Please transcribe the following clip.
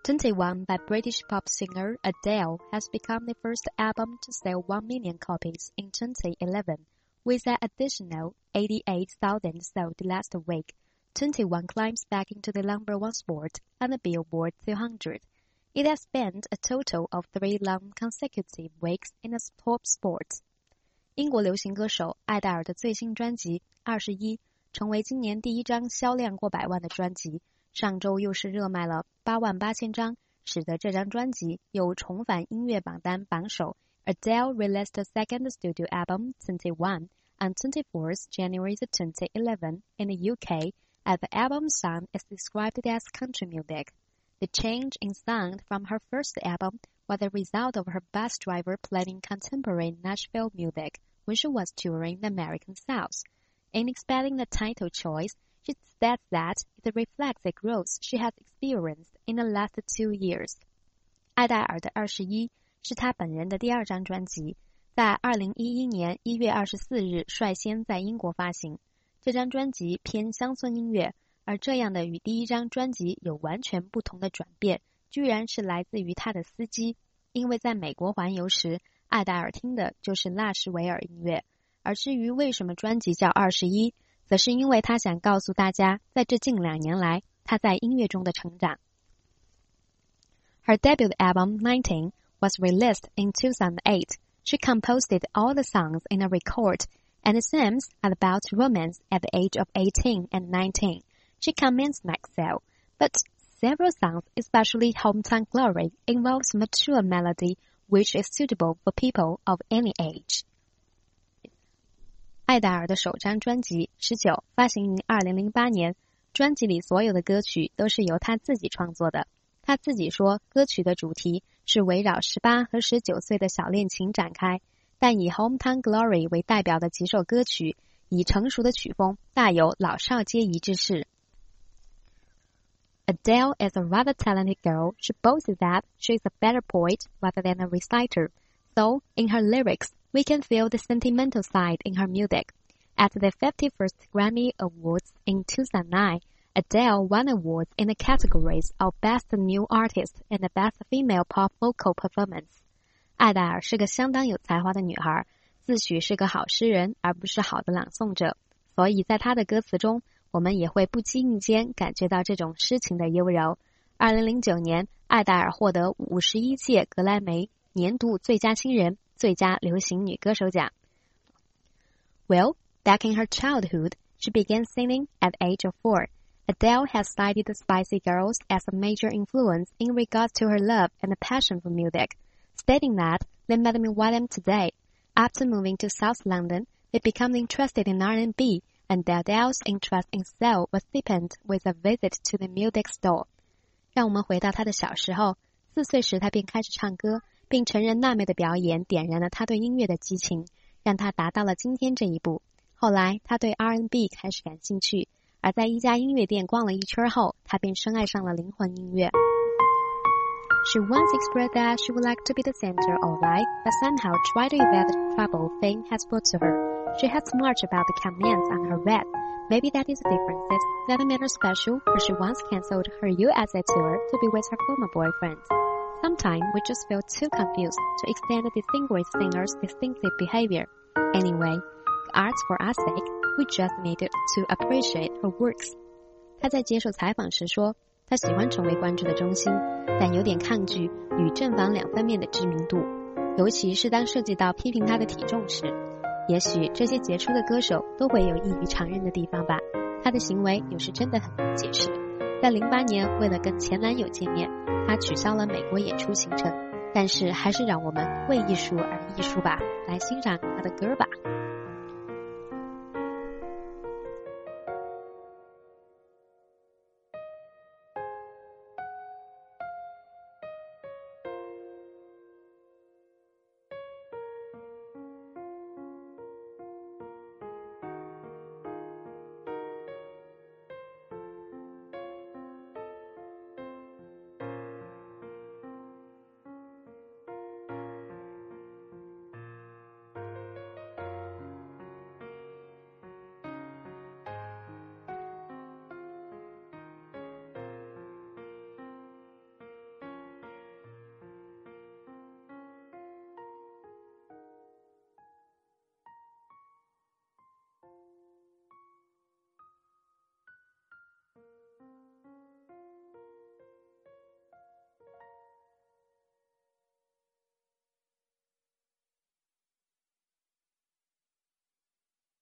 21 by British pop singer Adele has become the first album to sell 1 million copies in 2011, with an additional 88,000 sold last week. 21 climbs back into the #1 spot on the Billboard 200. It has spent a total of 3 long consecutive weeks in the top spot. 英国流行歌手艾黛尔的最新专辑《21》成为今年第一张销量过百万的专辑，上周又是热卖了88000张，使得这张专辑又重返音乐榜单榜首。Adele released a second studio album, 21, on 24th January 2011 in the UK, as the album's sound is described as country music. The change in sound from her first album was a result of her bus driver playing contemporary Nashville music when she was touring the American South. In explaining the title choice, she said that it reflects the growth she has experienced in the last 2 years. 艾黛尔的21是她本人的第2张专辑，在2011年1月24日率先在英国发行。这张专辑偏乡村音乐，而这样的与第一张专辑有完全不同的转变，居然是来自于她的司机。因为在美国环游时，艾黛尔听的就是纳什维尔音乐。而至于为什么专辑叫21，则是因为他想告诉大家，在这近2年来，他在音乐中的成长。Her debut album, 19, was released in 2008. She composed all the songs in a record, and it seems about romance at the age of 18 and 19. She comments like so, but several songs, especially Hometown Glory, involves mature melody, which is suitable for people of any age. 艾黛尔的首张专辑19发行于2008年，专辑里所有的歌曲都是由她自己创作的。她自己说，歌曲的主题是围绕18和19岁的小恋情展开，但以 Hometown Glory 为代表的几首歌曲，以成熟的曲风，大有老少皆宜之势。Adele is a rather talented girl. She boasts that she is a better poet rather than a reciter. So, in her lyrics, we can feel the sentimental side in her music. At the 51st Grammy Awards in 2009, Adele won awards in the categories of Best New Artist and the Best Female Pop Vocal Performance. 艾黛尔是个相当有才华的女孩，自诩是个好诗人，而不是好的朗诵者。所以在她的歌词中，我们也会不经意间感觉到这种诗情的优柔。2009年，艾黛尔获得51届格莱美年度最佳新人、最佳流行女歌手奖。Well, back in her childhood, she began singing at the age of 4. Adele has cited the Spice Girls as a major influence in regards to her love and passion for music, stating that they made me what I am today. After moving to South London, they became interested in R&B, and Adele's interest in soul was deepened with a visit to the music store. 让我们回到她的小时候，4岁时她便开始唱歌，并承认娜妹的表演点燃了她对音乐的激情，让她达到了今天这一步。后来她对 R&B 开始感兴趣，而在一家音乐店逛了一圈后，她便深爱上了灵魂音乐。She once expressed that she would like to be the center of life, but somehow tried to evade the trouble fame has brought to her. She has much about the comments on her rap. Maybe that is the differences that made her special, for she once cancelled her USA tour to be with her former boyfriend. Sometimes we just feel too confused to extend the distinguished singer's distinctive behavior. Anyway, arts for our sake, we just need to appreciate her works. 她在接受采访时说，她喜欢成为关注的中心，但有点抗拒与正反两方面的知名度，尤其是当涉及到批评她的体重时。也许这些杰出的歌手都会有异于常人的地方吧。她的行为有时真的很难解释。在08年，为了跟前男友见面，她取消了美国演出行程。但是还是让我们为艺术而艺术吧，来欣赏她的歌吧。